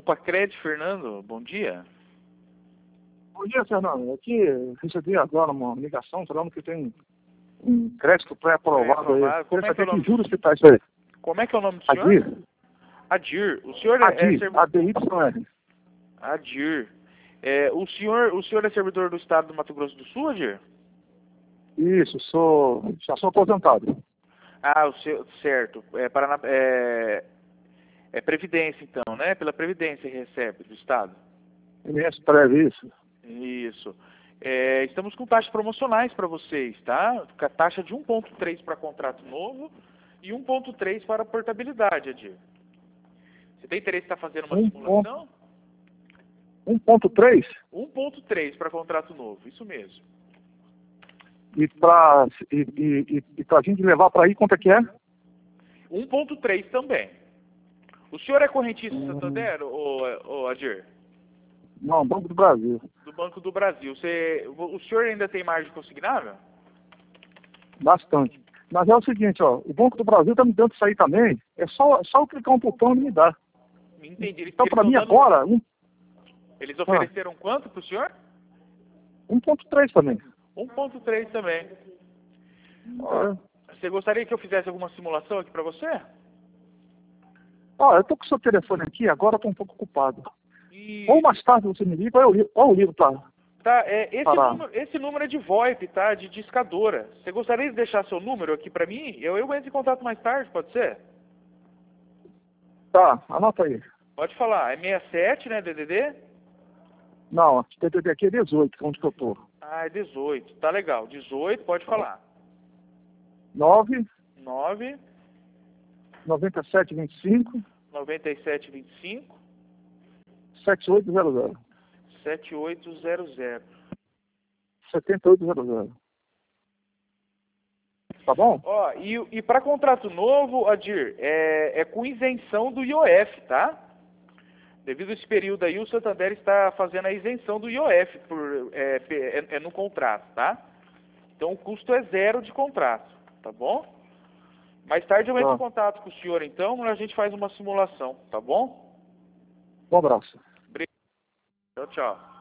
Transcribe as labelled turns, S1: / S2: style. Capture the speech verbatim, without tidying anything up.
S1: Opa, Cred, Fernando, bom dia.
S2: Bom dia, Fernando. Aqui recebi agora uma ligação falando que tem um crédito pré-aprovado aí.
S1: Como é que é o nome?
S2: Que juros que tá isso aí?
S1: Como é que é o nome do senhor?
S2: Adir.
S1: Adir. O senhor é, é
S2: Adir,
S1: servidor...
S2: A D Y R.
S1: Adir. É, o senhor, o senhor é servidor do estado do Mato Grosso do Sul, Adir?
S2: Isso, sou, já sou aposentado.
S1: Ah, o seu, certo. É, Paraná, é, é Previdência, então, né? Pela Previdência que recebe do estado.
S2: M S Prévio, isso.
S1: Isso. É, estamos com taxas promocionais para vocês, tá? Com a taxa de um ponto três para contrato novo e um ponto três para portabilidade, Adir. Você tem interesse em estar fazendo uma
S2: Um
S1: simulação?
S2: um ponto três?
S1: um ponto três para contrato novo, isso mesmo.
S2: E para e, e, e, e pra gente levar para aí, quanto é que é?
S1: um ponto três também. O senhor é correntista do
S2: Hum.
S1: Santander, ô, ô Adir?
S2: Não, Banco do Brasil.
S1: Do Banco do Brasil. Você, o senhor ainda tem margem consignável?
S2: Bastante. Mas é o seguinte, ó, o Banco do Brasil tá me dando isso aí também. É só, só eu clicar um botão e me dá.
S1: Entendi. Eles,
S2: Então,
S1: eles
S2: para mim
S1: dando...
S2: agora, um,
S1: Eles ofereceram ah. quanto para o senhor?
S2: um ponto três também.
S1: um ponto três também. Ó, você gostaria que eu fizesse alguma simulação aqui para você?
S2: Ó, eu tô com o seu telefone aqui, agora eu tô um pouco ocupado.
S1: E...
S2: Ou mais tarde você me liga, ou eu ligo, ou eu ligo pra...
S1: Tá, é, esse, número, esse número é de VoIP, tá? De discadora. Você gostaria de deixar seu número aqui pra mim? Eu, eu entro em contato mais tarde, pode ser?
S2: Tá, anota aí.
S1: Pode falar. É sessenta e sete, né, D D D?
S2: Não, D D D aqui é dezoito, onde que eu tô.
S1: Ah, é dezoito. Tá legal. dezoito, pode falar.
S2: nove
S1: nove
S2: noventa e sete vinte e cinco
S1: noventa e sete vinte e cinco
S2: setenta e oito zero zero
S1: sete oito zero zero
S2: setenta e oito zero zero. Tá bom?
S1: Ó, e, e para contrato novo, Adir, é, é com isenção do I O F, tá? Devido a esse período aí, o Santander está fazendo a isenção do I O F por, é, é, é no contrato, tá? Então o custo é zero de contrato, tá bom? Mais tarde eu entro
S2: tá.
S1: em contato com o senhor, então, e a gente faz uma simulação, tá bom?
S2: Um abraço.
S1: Obrigado. Tchau, tchau.